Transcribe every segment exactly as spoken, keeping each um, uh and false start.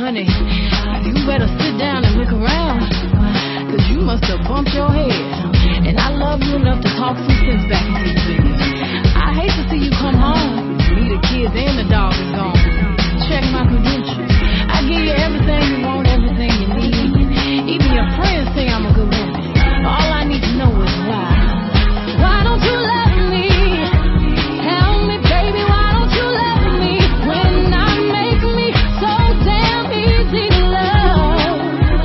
honey, you better sit down and look around, cause you must have bumped your head. And I love you enough to talk some sense back into you, baby. I hate to see you come home, me, the kids, and the dog is gone. Check my credentials. I give you everything you want, everything you need. Even your friends say I'm a good woman. All I need to know is why. Why don't you love me? Tell me, baby, why don't you love me? When I make me so damn easy to love.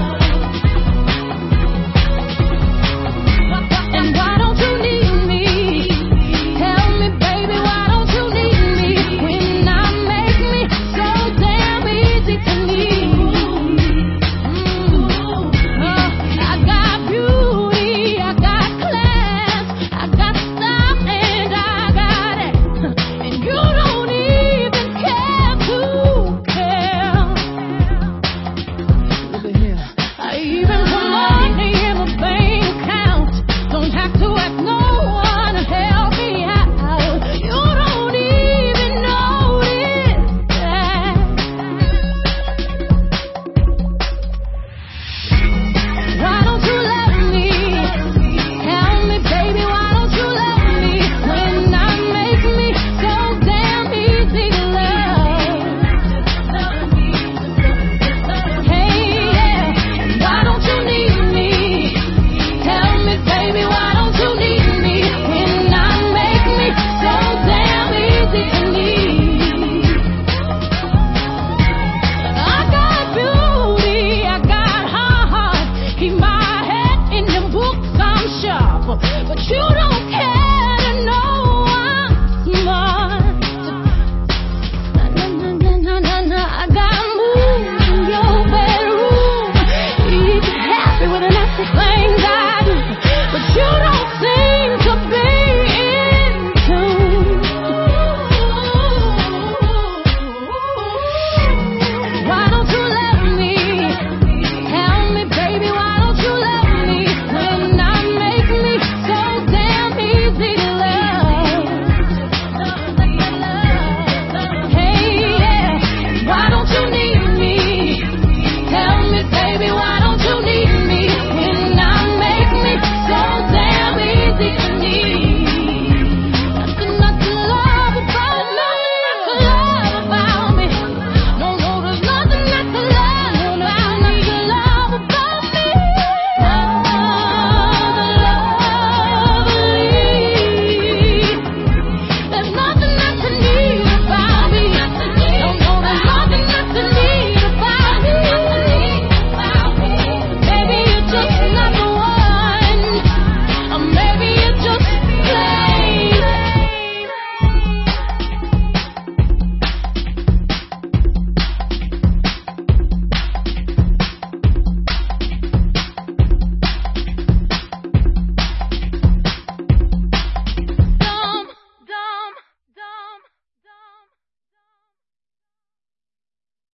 And why don't you need me? Tell me, baby, why don't you need me? When I make me so damn easy to need. Mm. Uh, I got beauty, I got class, I got stuff, and I got it. And you don't even care to care. Look at here. I even put money in my bank account. Don't have to ask no one to help me out. You don't even notice that. Why don't you love me? Tell me, baby, why don't you love me? When I make me so damn easy to love. Hey, yeah. Why don't you need me? Tell me, baby, why don't you need me? When I make me so damn easy to need. I got beauty, I got heart. Keep my head in the books, I'm sharp. But you don't care to know I'm smart. Na na na na na na, I got moves in your bedroom. You be happy with the nasty things I do, but you don't seem to be into. Why don't you love me? Tell me, baby, why don't you love me? When I make me so damn easy to love. Hey, yeah. Why don't you need me? Tell me, baby, why don't you need me? When I make me so damn easy to